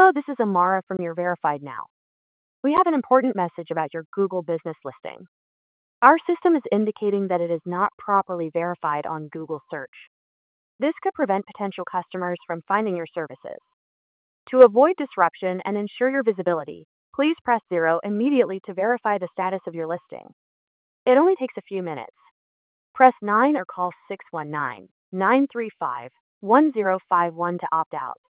Hello, this is Amara from your Verified Now. We have an important message about your Google business listing. Our system is indicating that it is not properly verified on Google search. This could prevent potential customers from finding your services. To avoid disruption and ensure your visibility, please press 0 immediately to verify the status of your listing. It only takes a few minutes. Press 9 or call 619-935-1051 to opt out.